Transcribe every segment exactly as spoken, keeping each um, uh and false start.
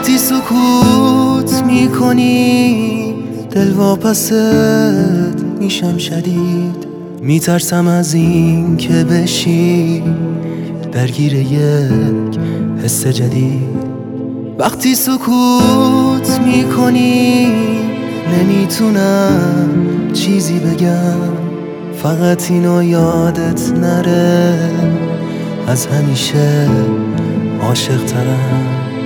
وقتی سکوت میکنی دل واپست میشم شدید، میترسم از این که بشی درگیر یک حس جدید. وقتی سکوت میکنی نمیتونم چیزی بگم، فقط اینو یادت نره از همیشه عاشق ترم.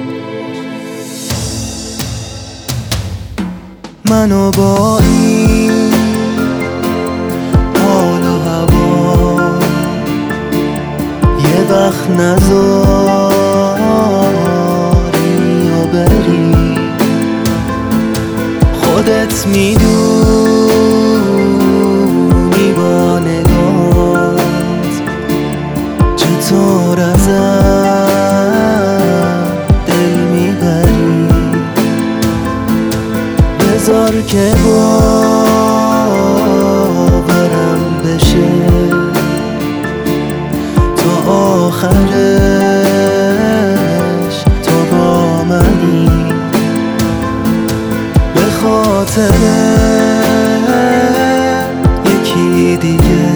منو با این حال و هوا یه وقت نذاری و بری، خودت میدونی با نگات چطور ازم دل میبری. بذار که باورم بشه تا آخرش تو با منی، به خاطر یکی دیگه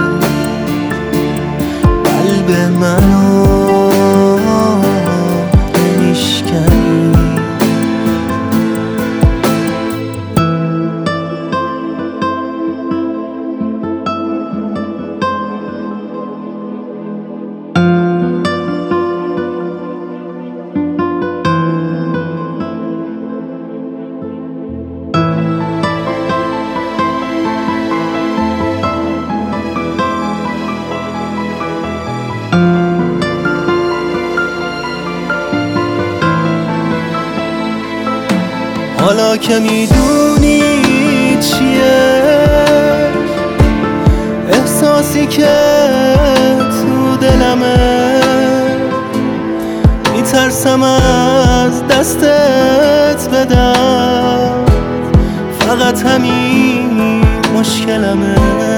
قلب منو نمیشکنی. حالا که میدونی چیه احساسی که تو دلمه، میترسم از دستت بدم، فقط همین مشکلمه.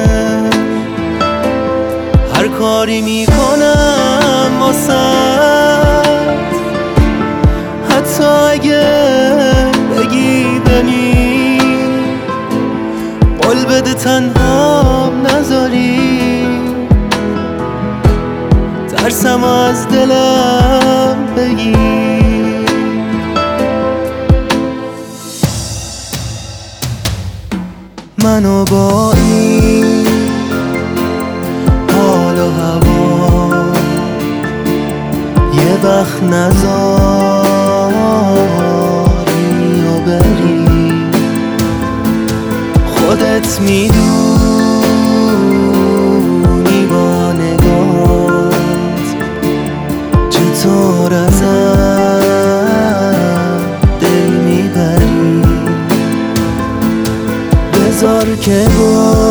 هر کاری میکنم واسد، حتی اگه بگی بمی قول بده تنها نذاری، ترسم از دلم بگی. منو با این حال و هوا یه وقت نذاری و بری، خودت میدونی با نگات چطور ازم دل میبری. بذار که با